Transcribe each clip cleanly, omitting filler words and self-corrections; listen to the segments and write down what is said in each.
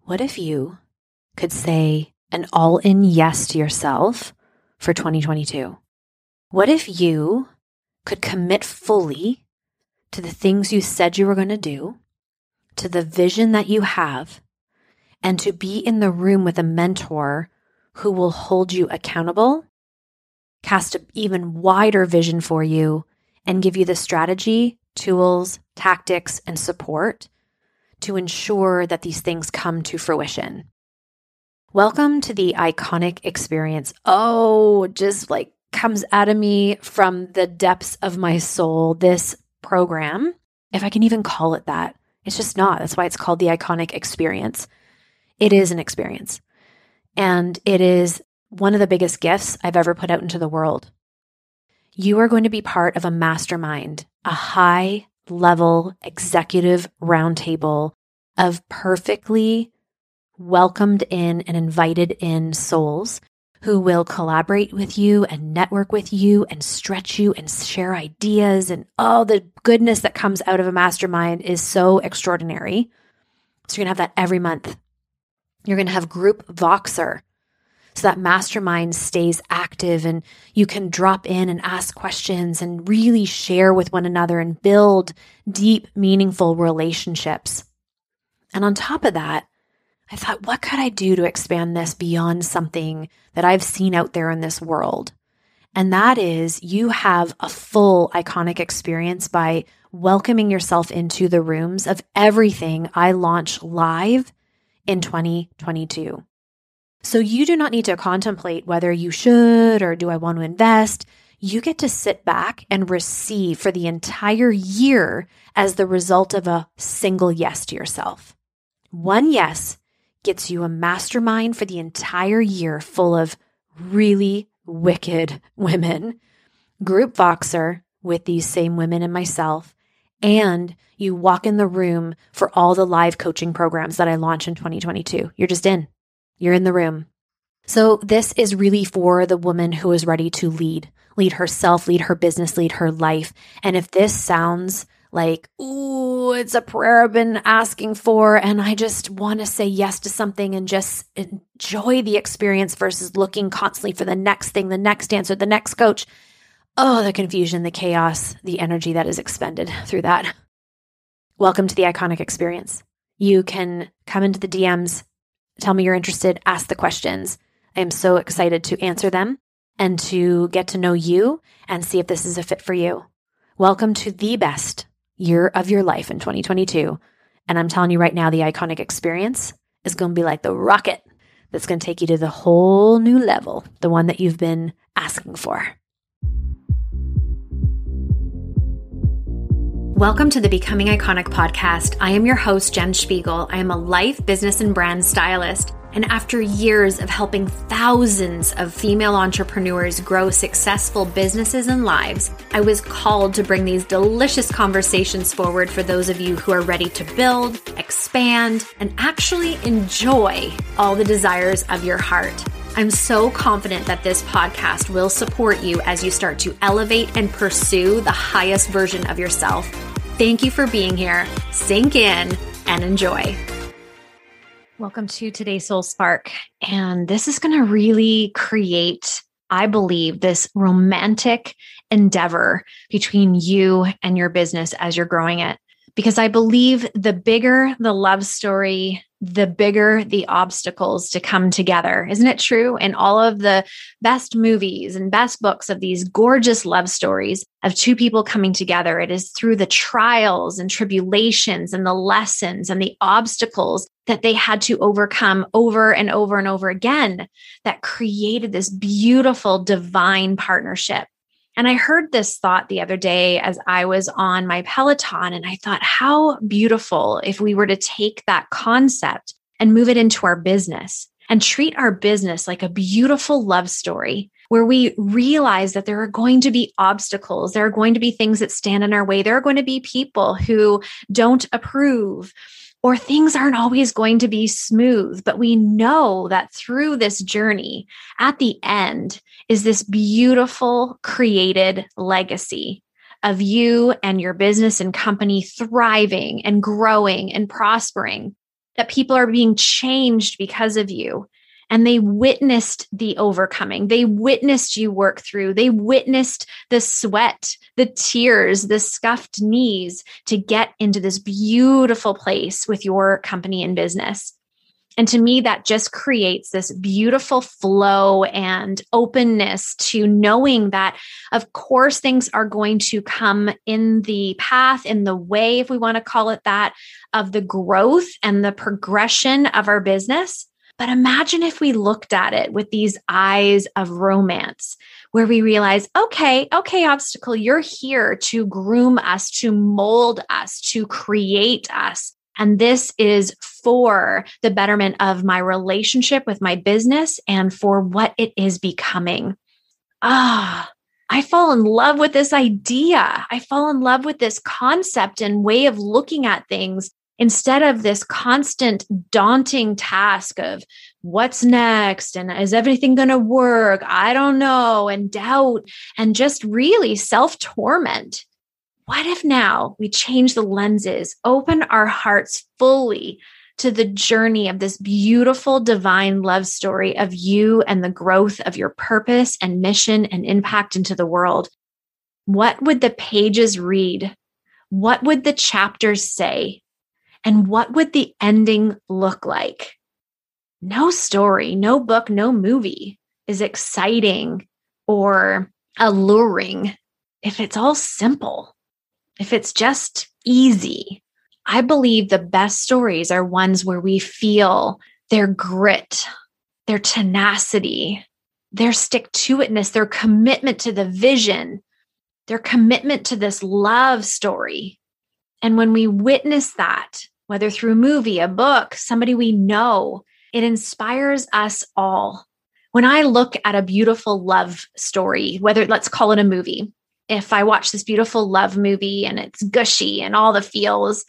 what if you could say an all-in yes to yourself for 2022? What if you could commit fully to the things you said you were going to do, to the vision that you have, and to be in the room with a mentor who will hold you accountable, cast an even wider vision for you, and give you the strategy, tools, tactics, and support to ensure that these things come to fruition? Welcome to the Iconic Experience. Oh, just like comes out of me from the depths of my soul, this program, if I can even call it that. It's just not. That's why it's called the Iconic Experience. It is an experience. And it is one of the biggest gifts I've ever put out into the world. You are going to be part of a mastermind, a high-level executive roundtable of perfectly welcomed in and invited in souls who will collaborate with you and network with you and stretch you and share ideas. And all the goodness that comes out of a mastermind is so extraordinary. So you're going to have that every month. You're going to have group Voxer, so that mastermind stays active and you can drop in and ask questions and really share with one another and build deep, meaningful relationships. And on top of that, I thought, what could I do to expand this beyond something that I've seen out there in this world? And that is, you have a full Iconic Experience by welcoming yourself into the rooms of everything I launch live in 2022. So you do not need to contemplate whether you should or do I want to invest. You get to sit back and receive for the entire year as the result of a single yes to yourself. One yes gets you a mastermind for the entire year full of really wicked women, group Voxer with these same women and myself, and you walk in the room for all the live coaching programs that I launch in 2022. You're just in. You're in the room. So this is really for the woman who is ready to lead herself, lead her business, lead her life. And if this sounds like, ooh, it's a prayer I've been asking for, and I just want to say yes to something and just enjoy the experience versus looking constantly for the next thing, the next answer, the next coach. Oh, the confusion, the chaos, the energy that is expended through that. Welcome to the Iconic Experience. You can come into the DMs, tell me you're interested, ask the questions. I am so excited to answer them and to get to know you and see if this is a fit for you. Welcome to the best year of your life in 2022. And I'm telling you right now, the Iconic Experience is going to be like the rocket that's going to take you to the whole new level, the one that you've been asking for. Welcome to the Becoming Iconic podcast. I am your host, Jen Spiegel. I am a life, business, and brand stylist. And after years of helping thousands of female entrepreneurs grow successful businesses and lives, I was called to bring these delicious conversations forward for those of you who are ready to build, expand, and actually enjoy all the desires of your heart. I'm so confident that this podcast will support you as you start to elevate and pursue the highest version of yourself. Thank you for being here. Sink in and enjoy. Welcome to today's Soul Spark. And this is going to really create, I believe, this romantic endeavor between you and your business as you're growing it. Because I believe the bigger the love story, the bigger the obstacles to come together. Isn't it true? In all of the best movies and best books of these gorgeous love stories of two people coming together, it is through the trials and tribulations and the lessons and the obstacles that they had to overcome over and over and over again that created this beautiful divine partnership. And I heard this thought the other day as I was on my Peloton, and I thought, how beautiful if we were to take that concept and move it into our business and treat our business like a beautiful love story where we realize that there are going to be obstacles. There are going to be things that stand in our way. There are going to be people who don't approve, or things aren't always going to be smooth. But we know that through this journey, at the end, is this beautiful created legacy of you and your business and company thriving and growing and prospering. that people are being changed because of you. And they witnessed the overcoming. They witnessed you work through. They witnessed the sweat, the tears, the scuffed knees to get into this beautiful place with your company and business. And to me, that just creates this beautiful flow and openness to knowing that, of course, things are going to come in the path, in the way, if we want to call it that, of the growth and the progression of our business. But imagine if we looked at it with these eyes of romance, where we realize, okay, obstacle, you're here to groom us, to mold us, to create us. And this is for the betterment of my relationship with my business and for what it is becoming. I fall in love with this idea. I fall in love with this concept and way of looking at things, instead of this constant daunting task of what's next and is everything going to work? I don't know, and doubt and just really self-torment. What if now we change the lenses, open our hearts fully to the journey of this beautiful divine love story of you and the growth of your purpose and mission and impact into the world? What would the pages read? What would the chapters say? And what would the ending look like? No story, no book, no movie is exciting or alluring if it's all simple, if it's just easy. I believe the best stories are ones where we feel their grit, their tenacity, their stick-to-itness, their commitment to the vision, their commitment to this love story. And when we witness that, whether through a movie, a book, somebody we know, it inspires us all. When I look at a beautiful love story, whether let's call it a movie, if I watch this beautiful love movie and it's gushy and all the feels,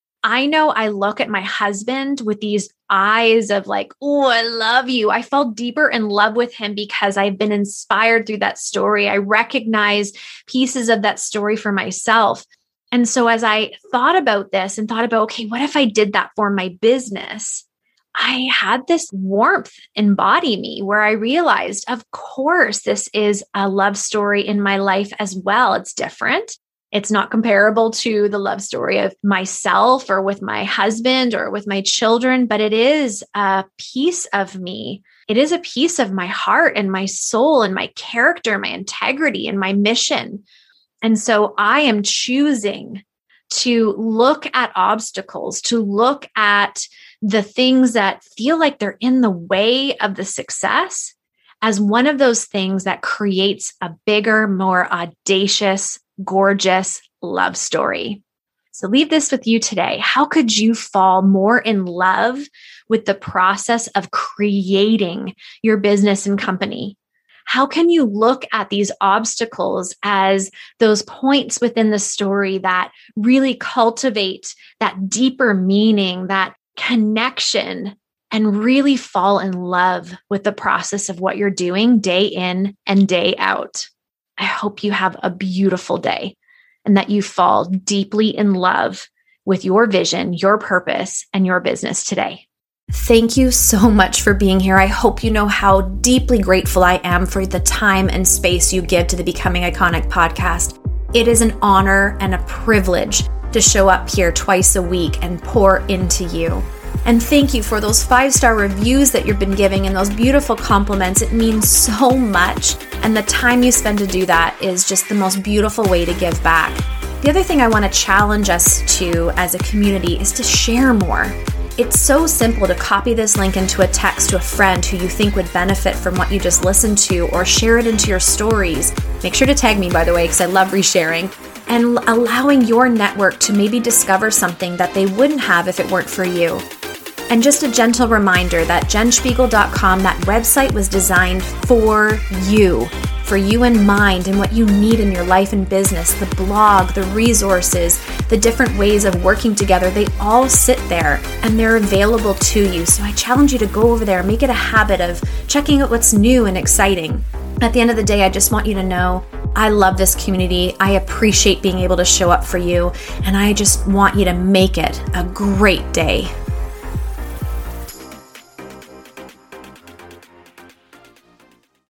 I know I look at my husband with these eyes of like, oh, I love you. I fell deeper in love with him because I've been inspired through that story. I recognize pieces of that story for myself. And so as I thought about this and thought about, okay, what if I did that for my business? I had this warmth embody me where I realized, of course, this is a love story in my life as well. It's different. It's not comparable to the love story of myself or with my husband or with my children, but it is a piece of me. It is a piece of my heart and my soul and my character, my integrity and my mission. And so I am choosing to look at obstacles, to look at the things that feel like they're in the way of the success as one of those things that creates a bigger, more audacious, gorgeous love story. So leave this with you today. How could you fall more in love with the process of creating your business and company? How can you look at these obstacles as those points within the story that really cultivate that deeper meaning, that connection, and really fall in love with the process of what you're doing day in and day out? I hope you have a beautiful day and that you fall deeply in love with your vision, your purpose, and your business today. Thank you so much for being here. I hope you know how deeply grateful I am for the time and space you give to the Becoming Iconic podcast. It is an honor and a privilege to show up here twice a week and pour into you. And thank you for those 5-star reviews that you've been giving and those beautiful compliments. It means so much. And the time you spend to do that is just the most beautiful way to give back. The other thing I want to challenge us to as a community is to share more. It's so simple to copy this link into a text to a friend who you think would benefit from what you just listened to, or share it into your stories. Make sure to tag me, by the way, because I love resharing. And allowing your network to maybe discover something that they wouldn't have if it weren't for you. And just a gentle reminder that jenspiegel.com, that website was designed for you in mind and what you need in your life and business. The blog, the resources, the different ways of working together, they all sit there and they're available to you. So I challenge you to go over there, make it a habit of checking out what's new and exciting. At the end of the day, I just want you to know I love this community. I appreciate being able to show up for you, and I just want you to make it a great day.